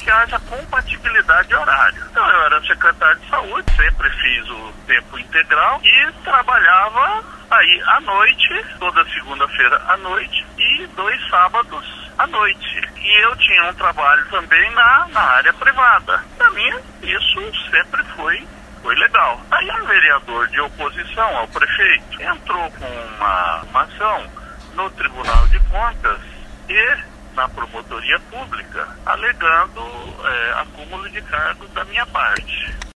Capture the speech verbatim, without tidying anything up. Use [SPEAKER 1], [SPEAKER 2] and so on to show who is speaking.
[SPEAKER 1] que haja compatibilidade de horário. Então eu era secretário de saúde, sempre fiz o tempo integral e trabalhava aí à noite, toda segunda-feira à noite e dois sábados à noite. E eu tinha um trabalho também na, na área privada. Para mim, isso sempre foi, foi legal. Aí um vereador de oposição ao prefeito entrou com uma, uma ação no Tribunal de Contas e na Promotoria Pública, alegando é, acúmulo de cargos da minha parte.